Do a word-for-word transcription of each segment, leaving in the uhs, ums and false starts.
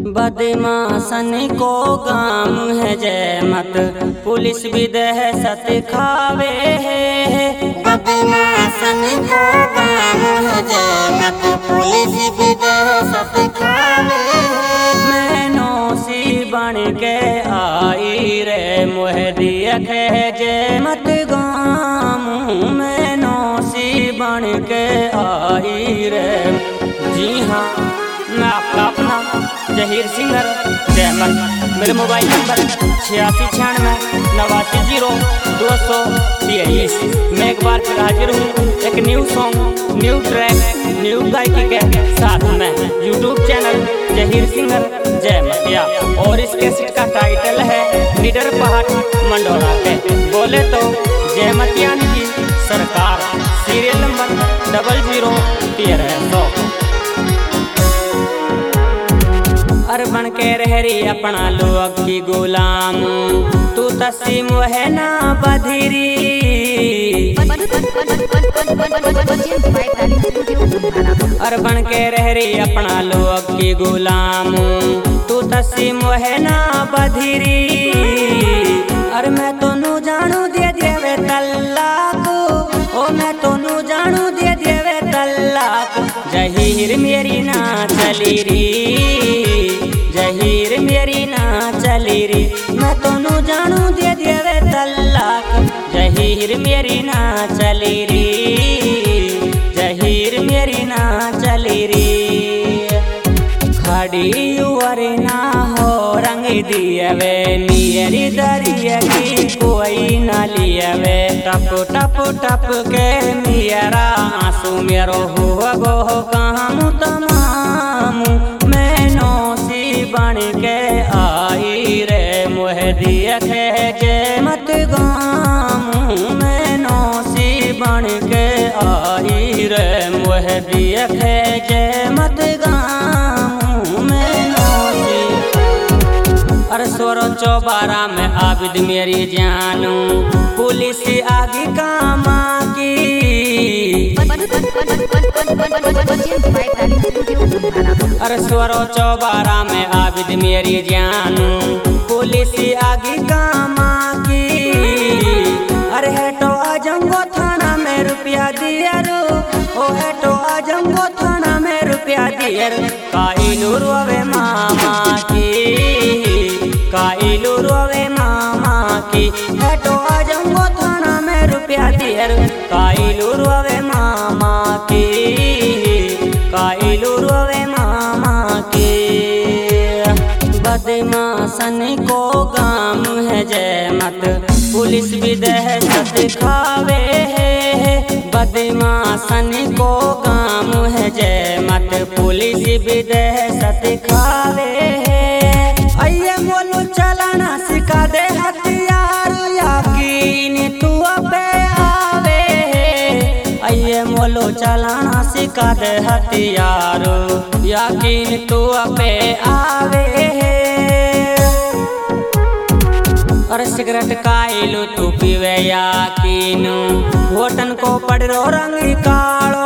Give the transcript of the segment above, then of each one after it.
बदमाशन को काम है जय मत, पुलिस भी दहशत खावे है। बदमाशन को काम है जय मत, पुलिस भी दहशत खावे है। मैनों सी बन के आई रे मोह दिया है जय मत गाम, मैनों सी बन के आई रे। जी हाँ, मैं आपका अपना जहीर सिंगर जय मत। मेरे मोबाइल नंबर छियासी छियानवे नवासी जीरो दो सौ तेईस। मैं एक बार फिर हाजिर हूँ एक new song, new track, new गायकी के साथ में यूट्यूब चैनल जहीर सिंगर जय मतिया। और इस कैसेट का टाइटल है निडर पहाड़ मंडोरा पे। बोले तो जय मतियान की सरकार, सीरियल नंबर डबल जीरो तेरह सौ। अर बन के रह रही अपना लोग की गुलाम, तू तस्सीम है ना बधिरी। अर बन के रह रही अपना लोग की गुलाम, तू तस्सीम है ना बधिरी। अर मैं तो नू जानू दे देवे तल्लाक, ओ मैं तो नू जानू दे देवे तल्लाक। जहीर मेरी ना चली री, जहीर मेरी ना चली री। मैं तो नू जानू दे देवे तल्लाक, जहीर मेरी ना चली री, जहीर मेरी ना चली री। खड़ी उवर ना हो रंग दियवे, नियरी दरिया की कोई ना लियवे। टप टप टप के मेरा आंसू मेरो हुआ गो काम तमाम, मैनों सी बन के आई रे मोह दिया है जय मत गाम, मैनों सी बन के आई रे मोह दिया है जय मत गाम, मैनों सी। अरे सोरो चौबारा में आबिद मेरी जानू, पुलिस आगे कामा की। अरे स्वरो चौबारा में आबिद मेरी जानू, पुलिस आगे कामा की। अरे है तो आजमगो थाना में रुपया दिया रो, ओ है तो आजमगो थाना में रुपया दिया रो। काइलू रोवे मामा की, काइलू रोवे मामा की। है तो आजमगो थाना में रुपया दिया रो। काइलू रोवे मामा की, काइलू रोवे मामा की। बदमाशन को काम है जय मत, पुलिस भी दहशत खावे है। बदमाशन को काम है जय मत, पुलिस भी दहशत खावे है। आइए बोलो चलाना सिखा दे हथियार, यकीन तू पे आवे है। आइए बोलो चलाना सिखा दे हथियार, यकीन तू पे आवे है। और सिगरेट काइलू तू पीवे यकीन, होटन को पड़ो रंग कालो।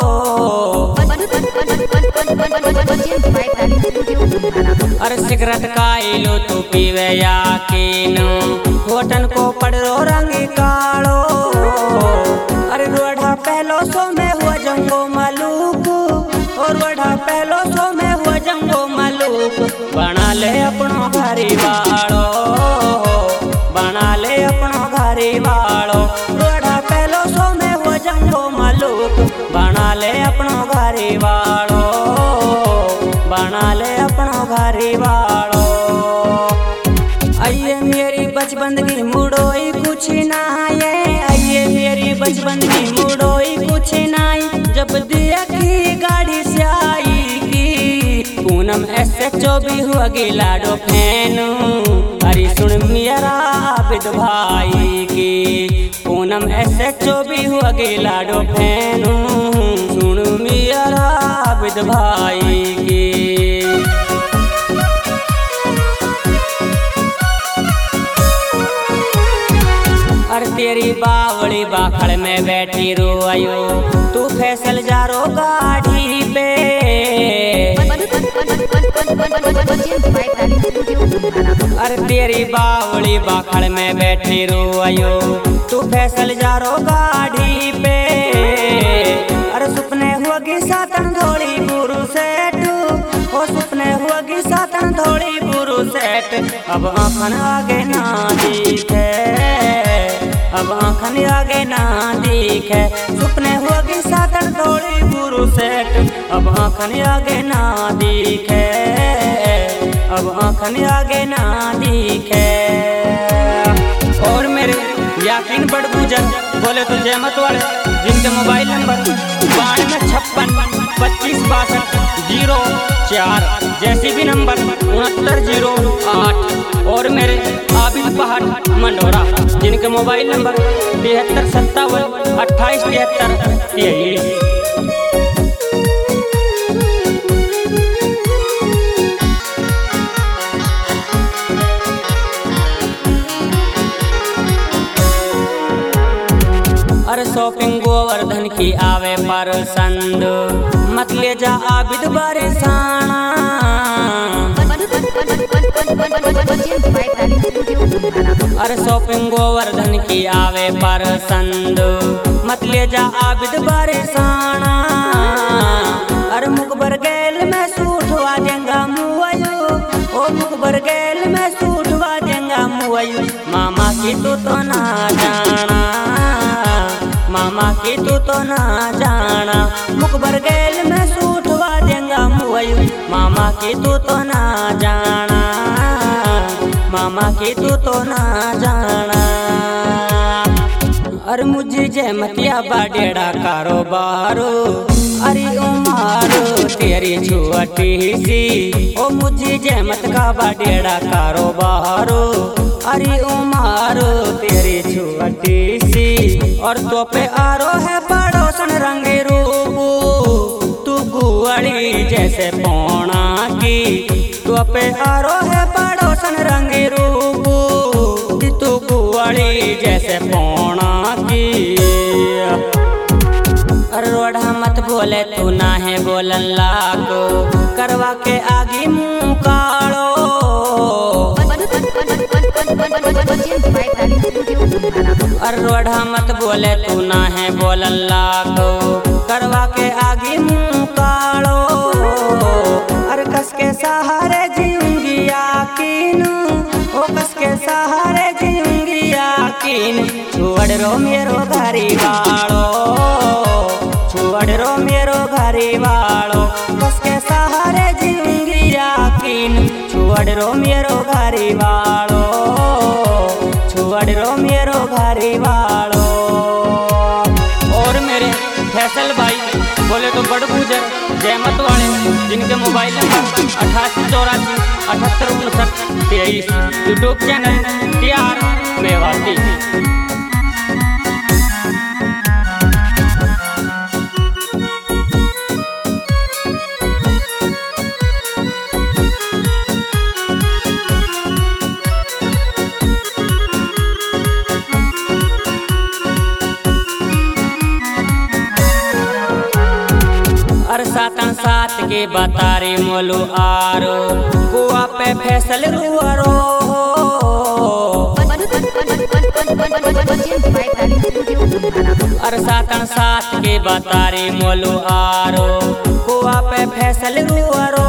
अरे सिगरेट काइलू तू पीवे यकीन, होटन को पड़ो रंग कालो। अरे रोढ़ा पहलो सो में हुआ जंगो मलूक, और रोढ़ा पहलो सो में हुआ जंगो मलूक। बना ले अपनो घरी वालो, बना ले अपनो घरी वालो। रोढ़ा पहलो सो में हुआ जंगो मलूक, बना ले अपनो घरी वालो, बना ले अपनो घरी वालो। आइए मेरी बचपन की मुड़ोई कुछ ना आए, आइए मेरी बचपन की मुड़ोई कुछ ना आई। जब दिया की गाड़ी से आई की, पूनम ऐसे चौबी हुआ गिलाडो फैनू। अरे सुन मेरा आबिद भाई की, पूनम ऐसे चौबी हुआ गिलाडो फैनू। सुन मेरा आबिद भाई की। अरे तेरी बावड़ी बाखड़ में बैठी रोयो, तू फैसल जा रो गाड़ी पे। अरे तेरी बावली बाखड़ में बैठी रोयो तू फैसल जा रो गाड़ी पे। अरे सुपने हुआ सातन धोड़ी गुरु सेठ ओ सुपने हुआ सातन धोड़ी गुरु सेठ। अब आँखन आगे ना दिखे अब आँखन आगे ना दिखे सुपने हुआ सातन धोड़ी गुरु सेठ। अब आँखन आगे ना दिखे अब आँखन आगे ना दिखे। और मेरे याकीन बड़ गुजर बोले तो जहमत वाले जिनके मोबाइल नंबर बानवे छप्पन पच्चीस बासठ जीरो चार जैसी भी नंबर उनहत्तर जीरो आठ। और मेरे आबिद पहाड़ मंडोरा जिनके मोबाइल नंबर तिहत्तर सत्तावन अट्ठाईस तिहत्तर तेईस। अरे शॉपिंग गोवर्धन की आवे परसंद मत ले जा आबिद बरसाना। अरे शॉपिंग गोवर्धन की आवे परसंद मत ले जा आबिद बरसाना। अरे मुकबर गैल में सूठवा देंगा मुआयो ओ मुकबर गैल में सूठवा देंगा मुआयो। मामा की तू तो ना जाना मामा की तू तो ना जाना मुकबर गैल में सूठवा देंगा मुआयू। मामा की तू तो ना जाना मामा की तू तो ना जाना। अरे मुझे जहमतिया बाडेड़ा कारोबारो अरे उमारो तेरी छुअटी सी ओ मुझे जहमत का बाडेड़ा कारोबारो अरे उमारो तेरी छुअटी सी। और तो पे आरो है पड़ोसन रंगे रूबू तू गुआड़ी जैसे पौना की। तो पे आरो है पड़ोसन रंगे रूबू तू गुआड़ी जैसे पौना की। अरे रोड़ा मत बोले तू ना है बोलन लागो करवा के आगे मुँह काड़ो। अरे रोड़ा मत बोले तू ना है बोलन लागो करवा के आगे मुँह काड़ो। अरे कस के सहारे जीऊंगी याकीन ओ कस के सहारे जीऊंगी याकीन। छोड़ रो मेरो घरी वालो छोड़ रो मेरो घरी वालो कस के सहारे जीऊंगी याकीन। छोड़ रो मेरो घरी वालो छोड़ रो मेरो घरी वालो। और मेरे फैसल भाई बोले तो बड़ गुजर जहमत वाले जिनके मोबाइल नंबर अठासी चौरासी अठहत्तर उनसठ तेईस। YouTube channel T R Mewati. अरे सातन सात के बतारे मोलो आरो कुआ पे फैसल रुआरो। अरे सातन सात के बतारे मोलो आरो कुआ पे फैसल रुआरो।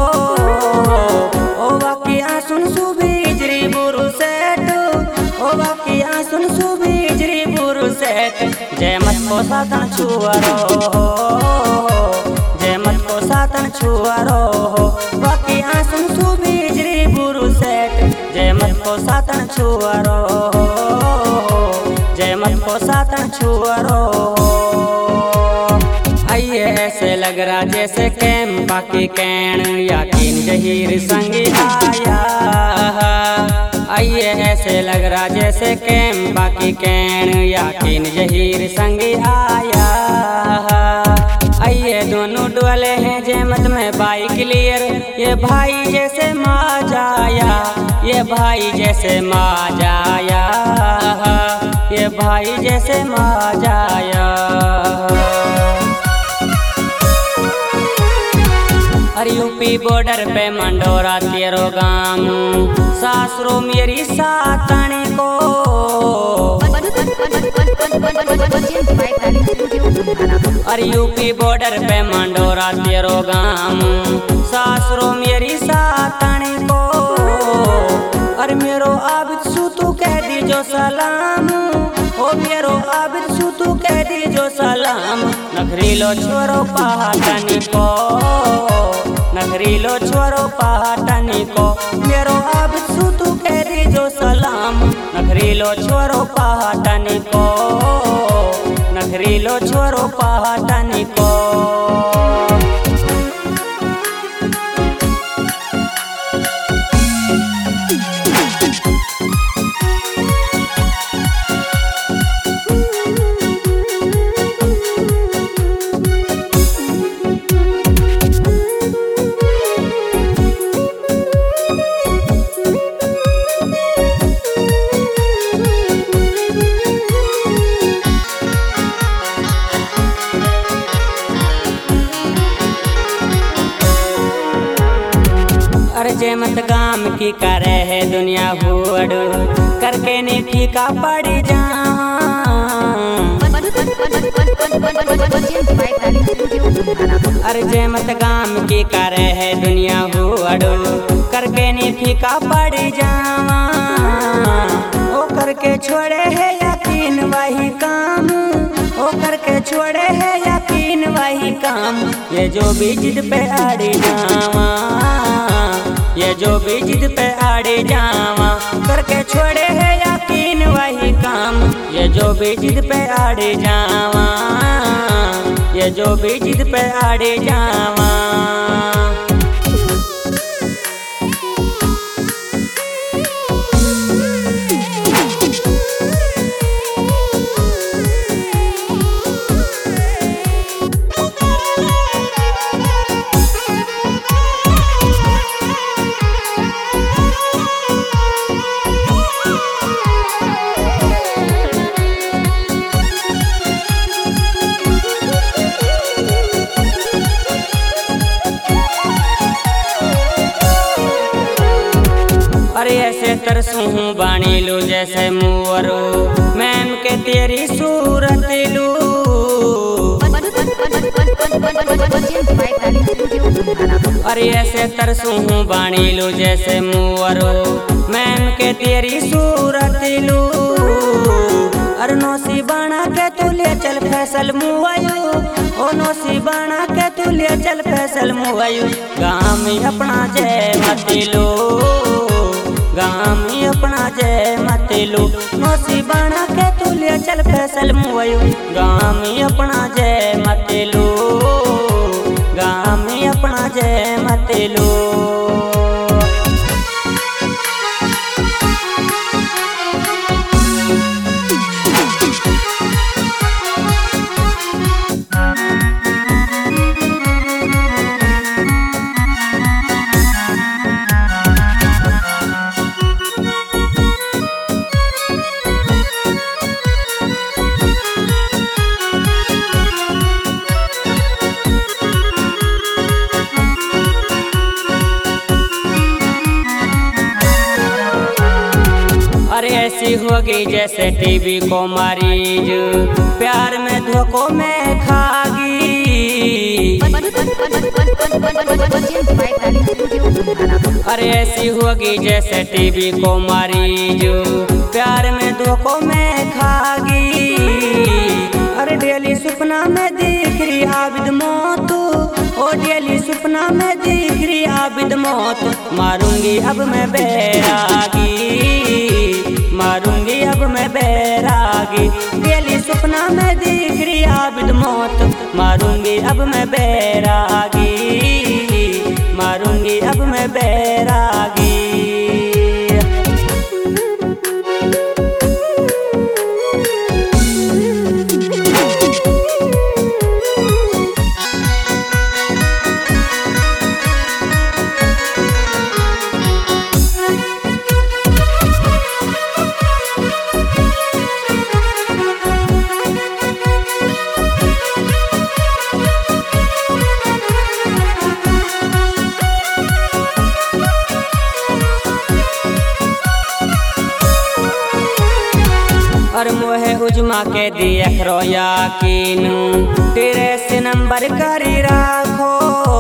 ओ वाकिया सुन सुबीजरी बुरु सेठ ओ वाकिया सुन सुबीजरी बुरु सेठ। जय मत को सातन छुआरो सातन छुआरो बाकी आंसू सुबीजरी बुरु सेठ। जय मत को सातन छुआरो जय मत को सातन छुआरो। आइए ऐसे लग रहा जैसे कैम बाकी कैन याकीन जहीर संग आया। आइए ऐसे लग रहा जैसे कैम बाकी कैन याकीन जहीर संग आया। आइए दोनों डोले हैं जहमत में बाइक क्लियर ये भाई जैसे माजाया ये भाई जैसे माजाया ये भाई जैसे माजाया। अरे यूपी बॉर्डर पे मंडोरा तेरो गाम, सासरो मेरी सातनी को। अरे यूपी बॉर्डर पे मंडोरा तेरो गाम, सासरो मेरी सातनी को। अरे मेरो आबिद सू तू कह दीजो सलाम, ओ मेरो आबिद सू तू कह दीजो सलाम। नखरीलो छोरो पहाटनी को, नखरीलो छोरो पहाटनी को। मेरो आबिद सू तू कह दीजो सलाम, नखरीलो छोरो पहाटनी को, नखरीलो छोरो पहाटनी को। अरे जे मत गाम की करे है दुनिया हुअड़, करके ने फीका पड़ जा। अरे जे मत गाम की करे है दुनिया हुअड़, करके ने फीका पड़ जा। ओ करके छोड़े है यकीन वही काम, ओ करके छोड़े है यकीन वही काम। ये जो भी जिद पे अड़ी जावा, ये जो भी जिद पे अड़े जावा, करके छोड़े है यकीन वही काम। ये जो भी जिद पे अड़े जावा, ये जो भी जिद पे अड़े जावा। अरे ऐसे तरसू हूँ बानी लू जैसे मुअरो, मैम के तेरी सूरत लू। अरे ऐसे तरसू हूँ बानी लू जैसे मुअरो, मैम के तेरी सूरत लू। अरे नौसी बना के तू ले चल फैसल मुआयू, ओ नौसी बना के तू ले चल फैसल मुआयू। गाँव में अपना जय मतिलो, गाँव में अपना जय मतिलो। नौसी बना के तू ले चल फैसल मुआयू। गाँव में अपना जय मतिलो, गाँव में अपना जय मतिलो। अरे ऐसी होगी जैसे टीबी को मरीज, प्यार में धोखों में खागी। अरे ऐसी होगी जैसे टीबी को मरीज, प्यार में धोखों में खागी। अरे डेली सपना में दिख रही आबिद मौत, ओ डेली सपना में दिख रही आबिद मौत। मारूंगी अब मैं बैरागी, मारूंगी अब मैं बैरागी। डेली सपना में दिख रही आबिद मौत। मारूंगी अब मैं बैरागी, मारूंगी अब मैं बैरागी। और मोहे उजमा के देख रो याकीन तेरे से नंबर करी राखो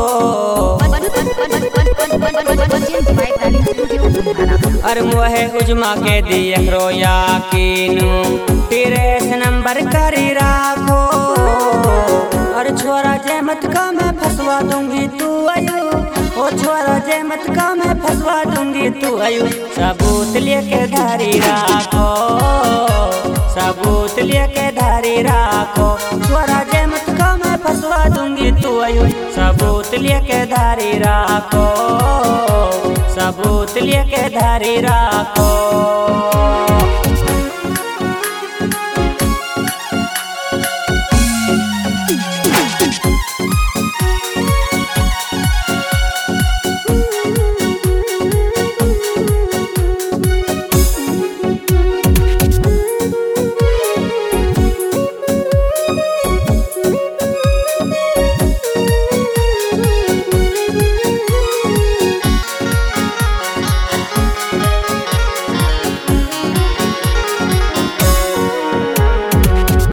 और मोहे उजमा के देख रो याकीन तेरे से नंबर करी राखो और छोरा जे मत का मैं फंसवा दूंगी तू आयु ओ छोरा जे मत का मैं फंसवा दूंगी तू आयु सबूत लेके धारी राखो सबूत लेके धारी राखो छोरा जे मत का मैं फंसवा दूंगी तू आयु सबूत लेके धारी राखो सबूत लेके धारी राखो।